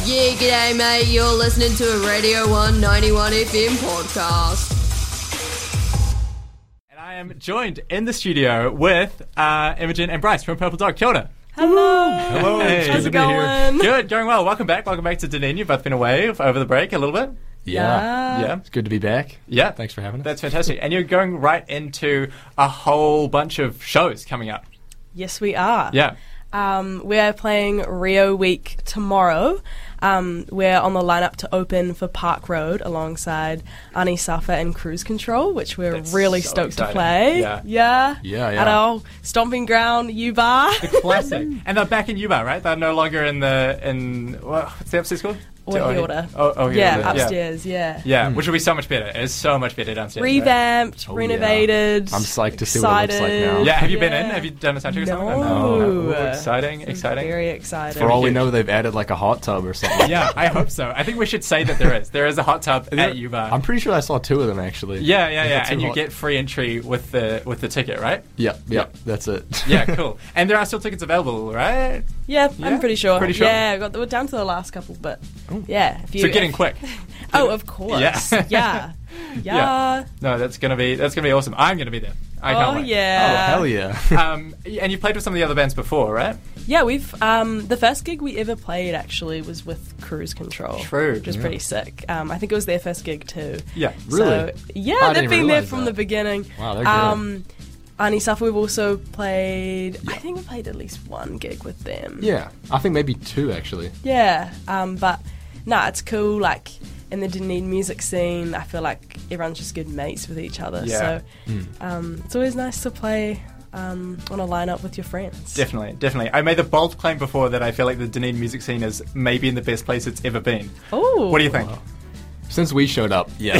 Yeah, g'day, mate. You're listening to a Radio 191 FM podcast. And I am joined in the studio with Imogen and Bryce from Purple Dog. Kia ora. Hello. Hello. Hey. How's it going? Good, going well. Welcome back to Dunedin. You've both been away over the break a little bit. Yeah. It's good to be back. Yeah. Thanks for having us. That's fantastic. And you're going right into a whole bunch of shows coming up. Yes, we are. Yeah. We are playing Rio Week tomorrow. We're on the lineup to open for Park Road alongside Ani Safa and Cruise Control, which we're That's really so stoked exciting. to play. Yeah. At our stomping ground, U-Bar. The classic. And they're back in Yuba, right? They're no longer in what's the upstairs called? Ohiora. Ohiora. Upstairs, yeah. Yeah, which will be so much better. It's so much better downstairs. right? Revamped, Oh, renovated. I'm psyched to see what it looks like now. Yeah, have you been Yeah. in? Have you done a soundcheck or something? No. Ooh, exciting. Very excited. For all we know, they've added like a hot tub or something. Yeah, I hope so. I think we should say that there is. There is a hot tub at Yuba. I'm pretty sure I saw two of them actually. Yeah, That's and too you hot. get free entry with the ticket, right? Yep, that's it. Yeah, cool. And there are still tickets available, right? Yeah, Yeah? I'm pretty sure. Pretty sure? Yeah, we're down to the last couple, but yeah. If you, So getting quick. Oh, of course. Yeah. Yeah. No, that's gonna be awesome. I'm gonna be there. I can't wait. Oh, yeah. hell yeah. And you played with some of the other bands before, right? Yeah, we've the first gig we ever played actually was with Cruise Control. True, Which was pretty sick. I think it was their first gig too. Yeah. Really? So, yeah, I they've didn't been there realise from that. the beginning. Wow, they're good. Ani Safa, we've also played. I think we played at least one gig with them. Yeah, I think maybe two actually. Yeah, but it's cool. Like in the Dunedin music scene, I feel like everyone's just good mates with each other. Yeah. So it's always nice to play on a lineup with your friends. Definitely. I made the bold claim before that I feel like the Dunedin music scene is maybe in the best place it's ever been. Oh, What do you think? Since we showed up, yeah.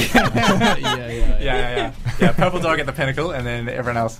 Yeah. Purple Dog at the pinnacle, and then everyone else.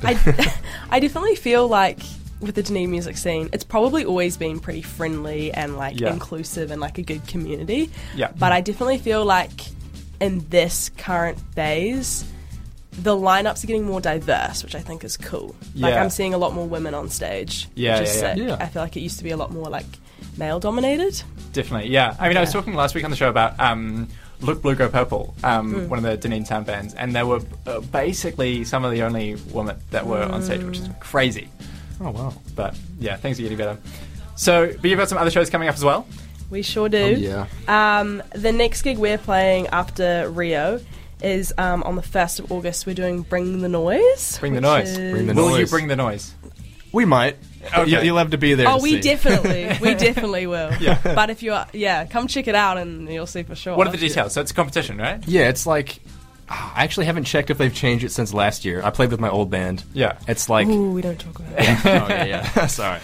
I definitely feel like with the Dunedin music scene, it's probably always been pretty friendly and like inclusive and like a good community. Yeah. But I definitely feel like in this current days, the lineups are getting more diverse, which I think is cool. Like Yeah. I'm seeing a lot more women on stage, Yeah, which is yeah, sick. yeah. I feel like it used to be a lot more like male dominated. Definitely, yeah. I mean, I was talking last week on the show about Look Blue Go Purple, one of the Dunedin Town bands, and they were basically some of the only women that were on stage, which is crazy. Oh wow. But yeah, things are getting better. So, but you've got some other shows coming up as well? We sure do. Oh, yeah. The next gig we're playing after Rio is on the 1st of August. We're doing Bring the Noise. Bring the which noise. is- Bring the Will you noise. bring the noise? We might. Okay. You'll have to be there. Oh, to we see. definitely will. Yeah. But if you are, come check it out and you'll see for sure. What are the details? So it's a competition, right? Yeah, it's like I actually haven't checked if they've changed it since last year. I played with my old band. Yeah. It's like Ooh, we don't talk about it. oh yeah. Sorry.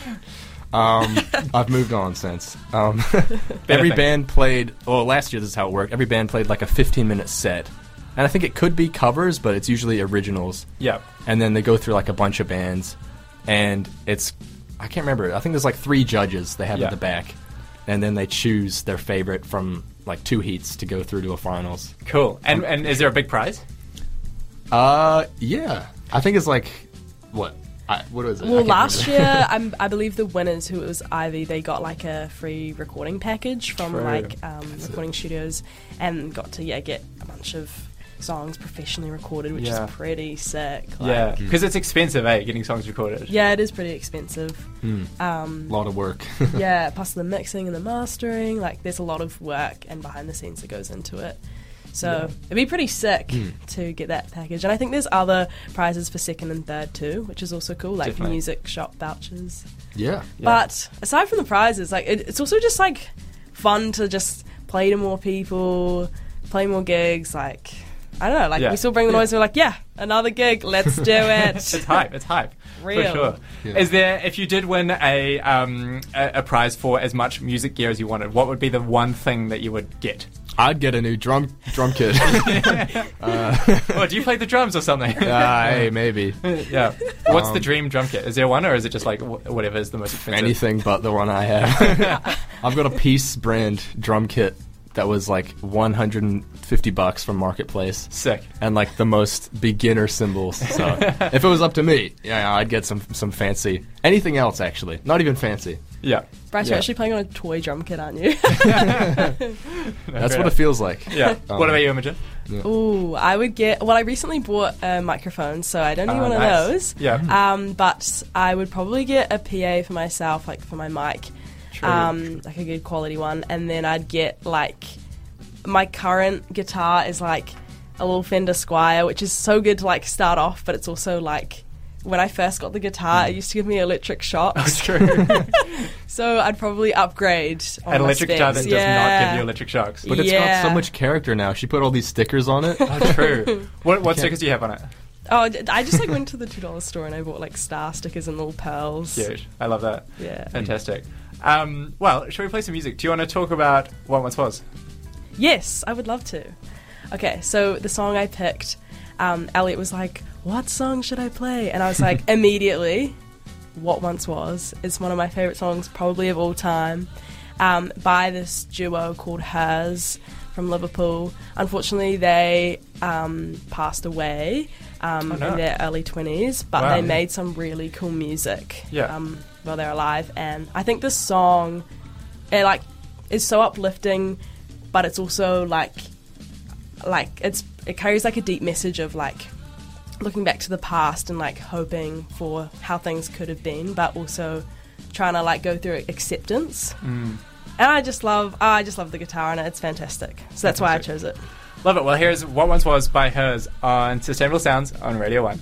I've moved on since. Every thing. band played. Well, last year this is how it worked. Every band played like a 15-minute set, and I think it could be covers, but it's usually originals. Yeah. And then they go through like a bunch of bands, and I can't remember. I think there's like 3 judges they have Yeah. at the back, and then they choose their favorite from like 2 heats to go through to a finals. Cool. And is there a big prize? Yeah. I think it's like what? What was it? I Well, can't last remember. year, I believe the winners, who it was Ivy, they got like a free recording package from True. like recording studios and got to get a bunch of songs professionally recorded, which Yeah. is pretty sick. Like, Yeah. Because it's expensive, getting songs recorded. Yeah, it is pretty expensive. A lot of work. Yeah, plus the mixing and the mastering. Like, there's a lot of work and behind the scenes that goes into it. So it'd be pretty sick to get that package. And I think there's other prizes for second and third too, which is also cool, like Definitely. music shop vouchers. Yeah. But aside from the prizes, like it's also just like fun to just play to more people, play more gigs. Like, I don't know, like Yeah. we still bring the noise. We're like, another gig, let's do it. It's hype. Real. For sure. Yeah. Is there, if you did win a prize for as much music gear as you wanted, what would be the one thing that you would get? I'd get a new drum kit. Oh, do you play the drums or something? Hey, maybe. Yeah. What's the dream drum kit? Is there one, or is it just like whatever is the most expensive? Anything but the one I have. I've got a Peace brand drum kit that was like $150 from Marketplace. Sick. And like the most beginner cymbals. So if it was up to me, I'd get some fancy. Anything else actually, not even fancy. Yeah. Bryce, Yeah. you're actually playing on a toy drum kit, aren't you? That's what it feels like. Yeah. What about you, Imogen? Ooh, I would get... Well, I recently bought a microphone, so I don't need one Nice. of those. Yeah. But I would probably get a PA for myself, like for my mic. True. Like a good quality one. And then I'd get, like... My current guitar is, like, a little Fender Squier, which is so good to, like, start off, but it's also, like... When I first got the guitar, it used to give me electric shocks. That's true. So I'd probably upgrade on An my electric guitar that specs. does not give you electric shocks. But it's Yeah. got so much character now. She put all these stickers on it. Oh, true. What stickers do you have on it? Oh, I just, like, went to the $2 store and I bought, like, star stickers and little pearls. Cute. I love that. Yeah. Fantastic. Well, shall we play some music? Do you want to talk about What Once Was? Yes, I would love to. Okay, so the song I picked, Elliot was like, what song should I play? And I was like, immediately, What Once Was. It's one of my favourite songs probably of all time, by this duo called Hers from Liverpool. Unfortunately, they passed away in their early 20s, but Wow. they made some really cool music Yeah. while they're alive. And I think this song, it, like, is so uplifting, but it's also like it carries like a deep message of like looking back to the past and like hoping for how things could have been, but also trying to like go through acceptance. And I just love the guitar in it. It's fantastic. So that's why I chose it. Love it. Well, here's What Once Was by Hers on Sustainable Sounds on Radio 1.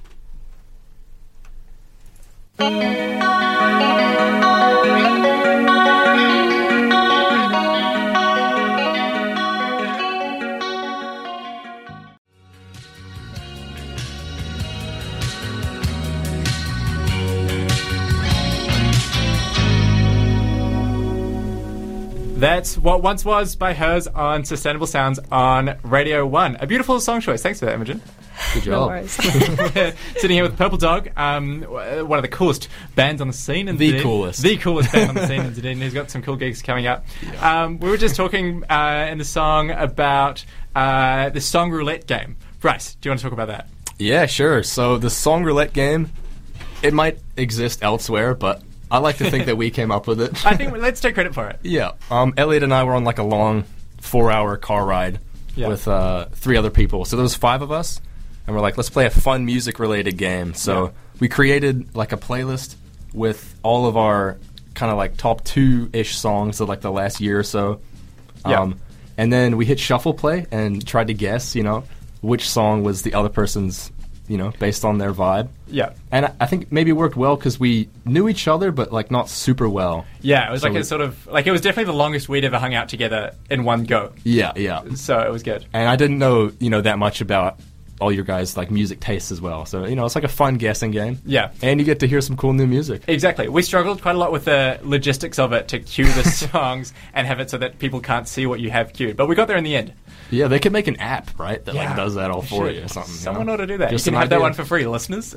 That's What Once Was by Hers on Sustainable Sounds on Radio 1. A beautiful song choice. Thanks for that, Imogen. Good No job. worries. Sitting here with Purple Dog, one of the coolest bands on the scene. In The Dunedin. coolest. The coolest band on the scene in Dunedin, who's got some cool gigs coming up. We were just talking in the song about the Song Roulette game. Bryce, do you want to talk about that? Yeah, sure. So the Song Roulette game, it might exist elsewhere, but I like to think that we came up with it. I think let's take credit for it. Yeah. Elliot and I were on like a long 4-hour car ride with 3 other people. So there was 5 of us, and we're like, let's play a fun music-related game. So we created like a playlist with all of our kind of like top 2-ish songs of like the last year or so. And then we hit shuffle play and tried to guess, which song was the other person's, based on their vibe. Yeah. And I think maybe it worked well because we knew each other, but like not super well. Yeah, it was So like a sort of, like it was definitely the longest we'd ever hung out together in one go. Yeah. So it was good. And I didn't know, that much about all your guys' like music tastes as well. So, it's like a fun guessing game. Yeah. And you get to hear some cool new music. Exactly. We struggled quite a lot with the logistics of it to cue the songs and have it so that people can't see what you have queued. But we got there in the end. Yeah, they could make an app, right? That Yeah, like does that all they for should. you or something. Someone ought to do that. Just you can an have that idea. one for free, listeners.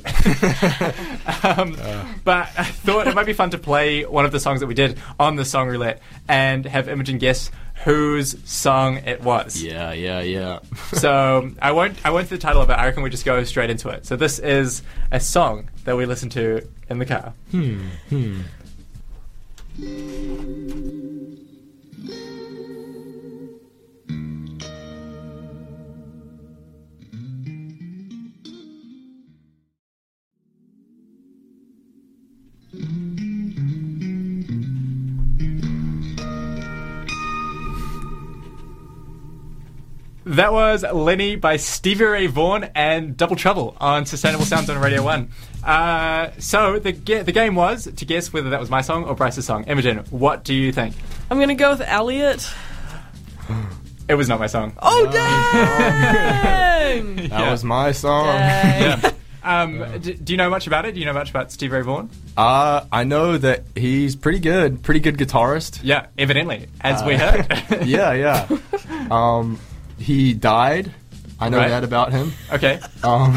But I thought it might be fun to play one of the songs that we did on the Song Roulette and have Imogen guess whose song it was. Yeah. So I won't do the title of it. I reckon we just go straight into it. So this is a song that we listen to in the car. That was Lenny by Stevie Ray Vaughan and Double Trouble on Sustainable Sounds on Radio 1. So the game was to guess whether that was my song or Bryce's song. Imogen, what do you think? I'm going to go with Elliot. It was not my song. Oh, dang! That was my song. Dang. Do you know much about it? Do you know much about Stevie Ray Vaughan? I know that he's pretty good guitarist. Yeah, evidently, as we heard. Yeah. He died. I know Right. that about him. Okay. Fun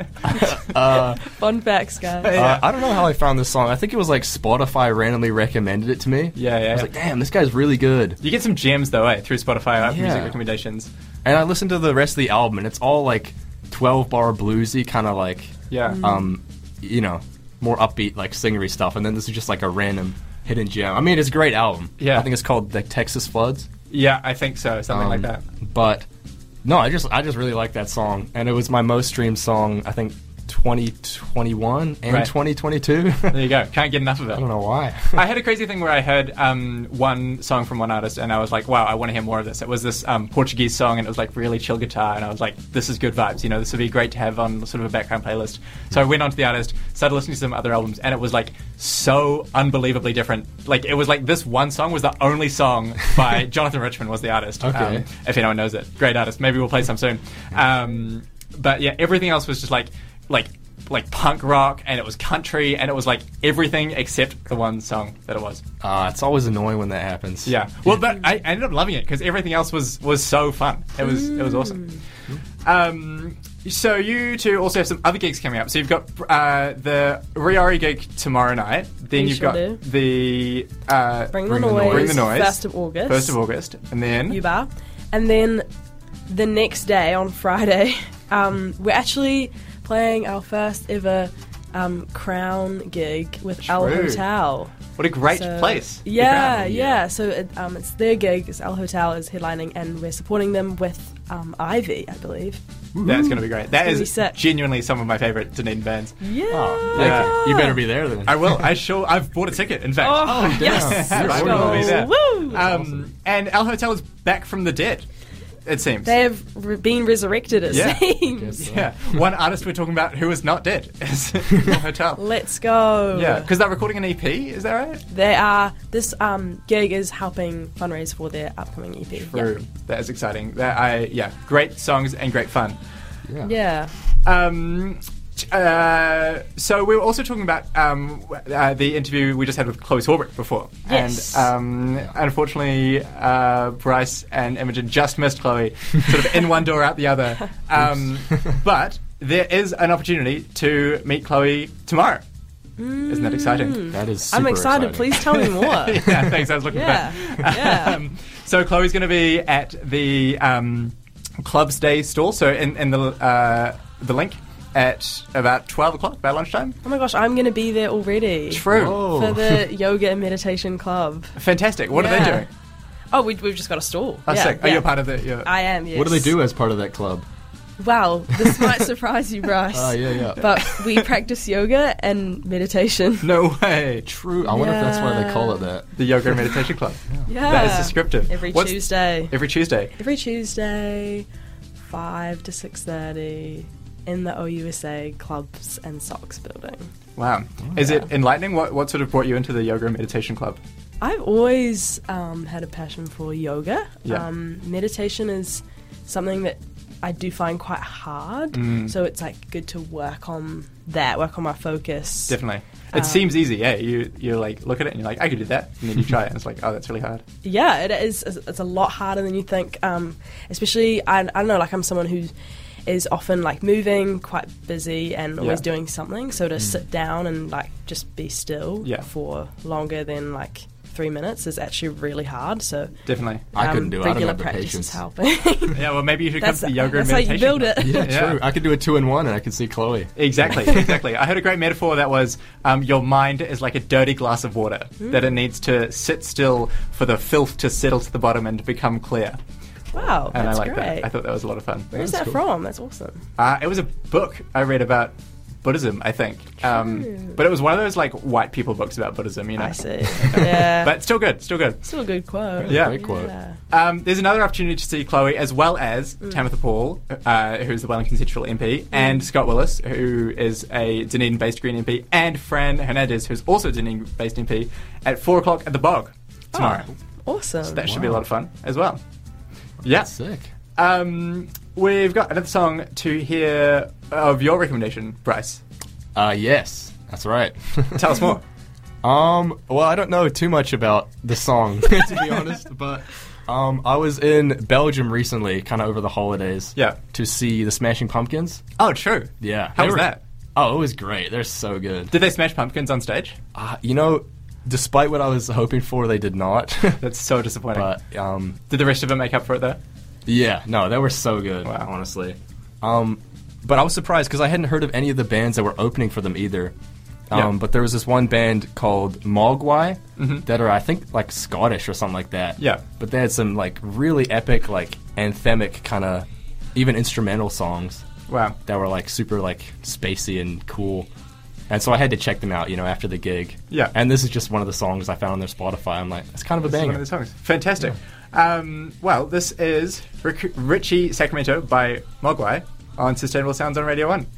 facts, guys. I don't know how I found this song. I think it was like Spotify randomly recommended it to me. Yeah. I was like, damn, this guy's really good. You get some gems though, through Spotify music Yeah. recommendations. And I listened to the rest of the album, and it's all like 12-bar bluesy, kind of like, Yeah. more upbeat, like singery stuff. And then this is just like a random hidden gem. I mean, it's a great album. Yeah. I think it's called the Texas Floods. Yeah, I think so. Something like that. But no, I just really like that song, and it was my most streamed song. I think 2021 and 2022. There you go. Can't get enough of it. I don't know why. I had a crazy thing where I heard one song from one artist, and I was like, wow, I want to hear more of this. It was this Portuguese song, and it was like really chill guitar, and I was like, this is good vibes. You know, this would be great to have on sort of a background playlist. So I went onto the artist, started listening to some other albums, and it was like so unbelievably different. Like, it was like this one song was the only song by Jonathan Richman was the artist. Okay. If anyone knows it. Great artist. Maybe we'll play some soon. But yeah, everything else was just like punk rock, and it was country, and it was like everything except the one song that it was. It's always annoying when that happens. Yeah. Well, but I ended up loving it because everything else was so fun. It was awesome. So you two also have some other gigs coming up. So you've got the Riori gig tomorrow night. Then you've got the Bring the Noise. 1st of August. 1st of August, and then U-Bar, and then the next day on Friday, we're actually playing our first ever Crown gig with El Hotel. What a great place. Yeah. So it's their gig. El Hotel is headlining, and we're supporting them with Ivy, I believe. That's going to be great. That is sick. Genuinely some of my favourite Dunedin bands. Yeah. You better be there then. I will. I've bought a ticket, in fact. Oh, yes. I will be there. Woo! And El Hotel is back from the dead, it seems. They have been resurrected, it seems. Yeah. One artist we're talking about who is not dead is El Hotel. Let's go. Yeah, because they're recording an EP, is that right? They are. This gig is helping fundraise for their upcoming EP. True. Yeah. That is exciting. Great songs and great fun. Yeah. So we were also talking about the interview we just had with Chloe Swarbrick before. Yes. And unfortunately, Bryce and Imogen just missed Chloe, sort of in one door, out the other. But there is an opportunity to meet Chloe tomorrow. Isn't that exciting? That is super I'm excited. Please tell me more. Yeah, thanks. I was looking for that. Yeah. So Chloe's going to be at the Clubs Day stall, so in the link, at about 12 o'clock, about lunchtime. Oh my gosh, I'm going to be there already. True. For the Yoga and Meditation Club. Fantastic. What are they doing? Oh, we've just got a stall. Oh, sick. Are you a part of it? I am, yes. What do they do as part of that club? Wow, this might surprise you, Bryce. Yeah. But we practice yoga and meditation. No way. True. I wonder if that's why they call it that. The Yoga and Meditation Club. Yeah. That is descriptive. Every Tuesday. Every Tuesday. Every Tuesday, 5 to 6:30 in the OUSA Clubs and Socks building. Wow. Is it enlightening? What sort of brought you into the Yoga and Meditation Club? I've always had a passion for yoga. Yeah. Meditation is something that I do find quite hard, so it's like good to work on my focus. Definitely. It seems easy, yeah. You like look at it and you're like, I could do that, and then you try it and it's like, oh, that's really hard. Yeah, it is. It's a lot harder than you think. Especially, I don't know, like I'm someone who is often like moving, quite busy, and always doing something. So to sit down and like just be still for longer than like 3 minutes is actually really hard. So definitely, I couldn't do it. I don't have the practice patience. is helping. Yeah, well, maybe you should come to the yoga and that's meditation. how you build it. Yeah, true. I could do a 2-in-1 and I could see Chloe. Exactly. I heard a great metaphor that was your mind is like a dirty glass of water that it needs to sit still for the filth to settle to the bottom and to become clear. Wow, And that's I like great. that. I thought that was a lot of fun. Where's that from? That's awesome. It was a book I read about Buddhism, I think. But it was one of those like white people books about Buddhism, you know. I see. Yeah. But still good. Still a good quote. Yeah. Great quote. Yeah. There's another opportunity to see Chloe as well as Tamitha Paul, who's the Wellington Central MP, and Scott Willis, who is a Dunedin-based Green MP, and Fran Hernandez, who's also a Dunedin-based MP, at 4 o'clock at the Bog tomorrow. Awesome. So that should be a lot of fun as well. Yeah. That's sick. We've got another song to hear of your recommendation, Bryce. Yes, that's right. Tell us more. Well, I don't know too much about the song, to be honest, but I was in Belgium recently, kind of over the holidays, to see the Smashing Pumpkins. Oh, true. Yeah. How was that? Oh, it was great. They're so good. Did they smash pumpkins on stage? You know, despite what I was hoping for, they did not. That's so disappointing. But did the rest of them make up for it, though? Yeah, no, they were so good, honestly. But I was surprised because I hadn't heard of any of the bands that were opening for them either. But there was this one band called Mogwai that are, I think, like Scottish or something like that. Yeah. But they had some like really epic, like anthemic kind of, even instrumental songs. Wow. That were like super like spacey and cool. And so I had to check them out, after the gig. Yeah. And this is just one of the songs I found on their Spotify. I'm like, it's kind of a banger. One of the songs. Fantastic. Well, this is Richie Sacramento by Mogwai on Sustainable Sounds on Radio 1.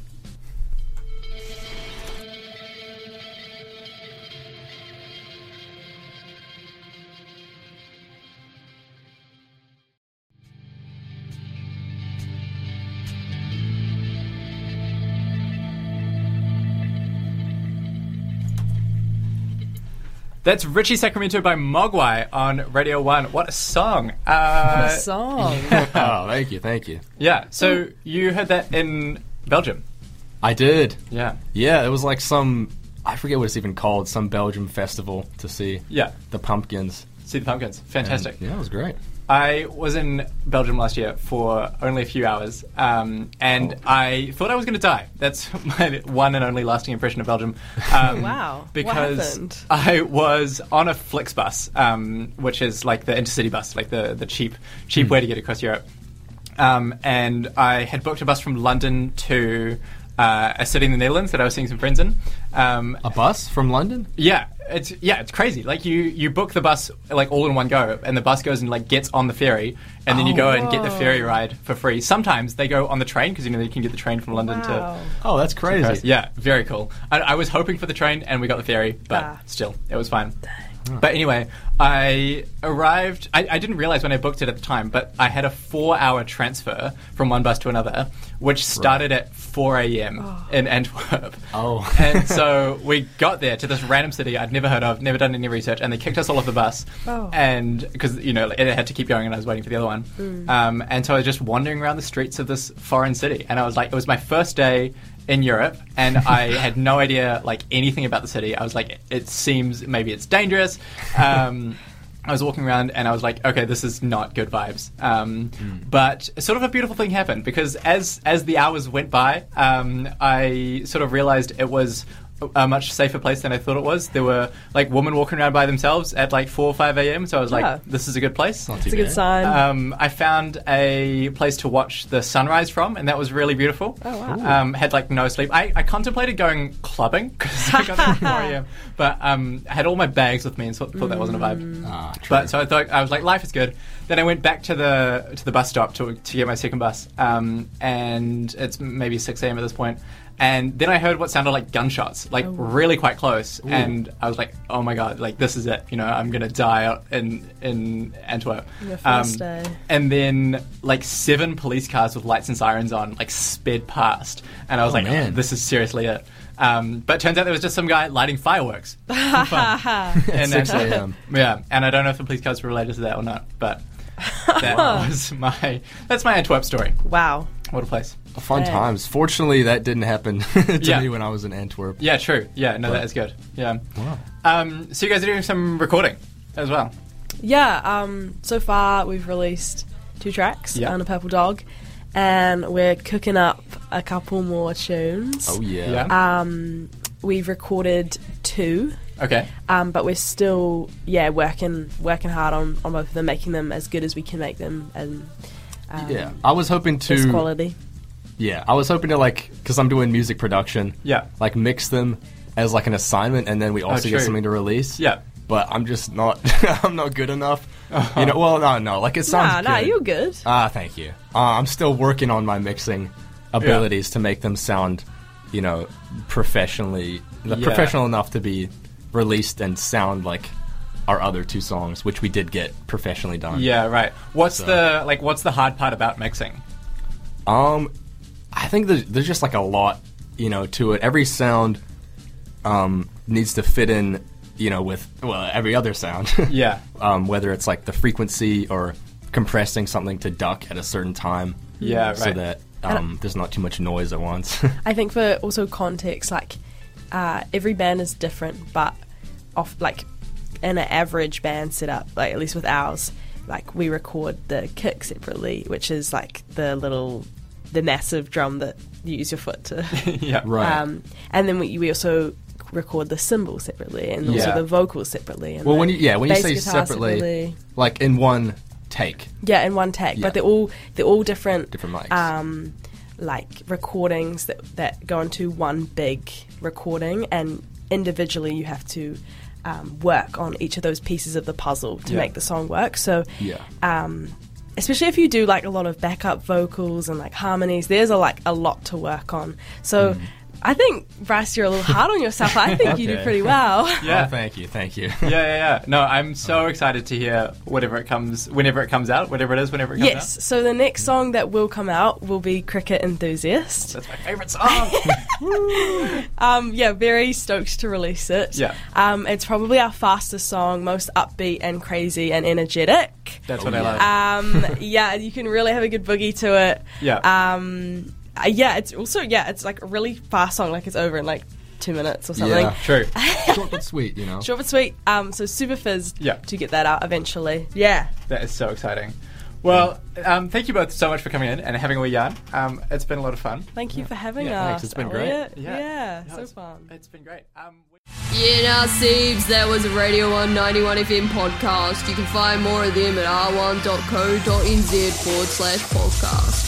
That's Richie Sacramento by Mogwai on Radio 1. What a song. What a song. Oh, thank you. Yeah, so you heard that in Belgium. I did. Yeah. Yeah, it was like I forget what it's even called, some Belgium festival to see the pumpkins. See the pumpkins. Fantastic. And, it was great. I was in Belgium last year for only a few hours, and I thought I was going to die. That's my one and only lasting impression of Belgium. Wow. Because what happened? I was on a Flixbus, which is like the intercity bus, like the cheap way to get across Europe. And I had booked a bus from London to a city in the Netherlands that I was seeing some friends in. A bus from London? Yeah. It's crazy. Like you book the bus like all in one go, and the bus goes and like gets on the ferry, and then you go and get the ferry ride for free. Sometimes they go on the train because you can get the train from London to. Oh, that's crazy. Yeah, very cool. I was hoping for the train, and we got the ferry, but still, it was fine. But anyway, I arrived. I didn't realize when I booked it at the time, but I had a 4-hour transfer from one bus to another, which started at 4 a.m. in Antwerp. Oh. And so we got there to this random city I'd never heard of, never done any research, and they kicked us all off the bus. And because, it had to keep going, and I was waiting for the other one. And so I was just wandering around the streets of this foreign city, and I was like, it was my first day in Europe, and I had no idea like anything about the city. I was like, it seems maybe it's dangerous. I was walking around and I was like, okay, this is not good vibes. But sort of a beautiful thing happened, because as the hours went by, I sort of realized it was a much safer place than I thought it was. There were like women walking around by themselves at like 4 or 5 a.m. So I was like, this is a good place. It's a good sign. I found a place to watch the sunrise from, and that was really beautiful. Oh, wow. Had like no sleep. I contemplated going clubbing because I got there at 4 a.m. But I had all my bags with me and thought that wasn't a vibe. But so I was like, life is good. Then I went back to the bus stop to get my second bus, and it's maybe 6 a.m. at this point. And then I heard what sounded like gunshots, like really quite close. Ooh. And I was like, oh my God, like this is it. I'm going to die out in Antwerp. Your first day. And then like 7 police cars with lights and sirens on, like sped past. And I was man. This is seriously it. But it turns out there was just some guy lighting fireworks for fun. And 6 a.m. Yeah, and I don't know if the police cars were related to that or not, but that's my Antwerp story. Wow. What a place. Fun times. Fortunately, that didn't happen to me when I was in Antwerp. Yeah, true. Yeah, no, that is good. Yeah. Wow. So you guys are doing some recording as well? Yeah. So far, we've released 2 tracks on A Purple Dog, and we're cooking up a couple more tunes. Oh, yeah. We've recorded 2. Okay. But we're still, working hard on both of them, making them as good as we can make them. And I was hoping to... Best quality. Yeah, I was hoping to, because I'm doing music production, mix them as, an assignment, and then we also get something to release. Yeah. But I'm just not, I'm not good enough. No, it sounds good. You're good. Thank you. I'm still working on my mixing abilities to make them sound, professional enough to be released and sound like our other 2 songs, which we did get professionally done. Yeah, right. What's the hard part about mixing? I think there's just a lot, to it. Every sound needs to fit in, with every other sound. Yeah. Whether it's the frequency or compressing something to duck at a certain time. Yeah, right. So that there's not too much noise at once. I think for also context, every band is different, but in an average band setup, at least with ours, we record the kick separately, which is the massive drum that you use your foot to. Yeah, right. And then we also record the cymbals separately and also the vocals separately. And when you say separately, like in one take. Yeah, in one take, but they're all different mics. Like recordings that go into one big recording, and individually you have to work on each of those pieces of the puzzle to make the song work. So especially if you do like a lot of backup vocals and like harmonies, there's a lot to work on. So I think, Bryce, you're a little hard on yourself. I think you do pretty well. Yeah, thank you. Yeah. No, I'm so excited to hear whenever it comes out. Yes, so the next song that will come out will be Cricket Enthusiast. That's my favourite song. Very stoked to release it. Yeah. It's probably our fastest song, most upbeat and crazy and energetic. That's what I love. You can really have a good boogie to it. Yeah. It's also it's like a really fast song, like it's over in like 2 minutes or something. Yeah, true. Short but sweet, you know. Short but sweet. So super fizzed to get that out eventually. Yeah. That is so exciting. Well, thank you both so much for coming in and having a wee yarn. It's been a lot of fun. Thank you for having us. Thanks. It's been great. So fun. It's been great. Yeah, Siebes, that was a Radio 1 91 FM podcast. You can find more of them at r1.co.nz/podcast.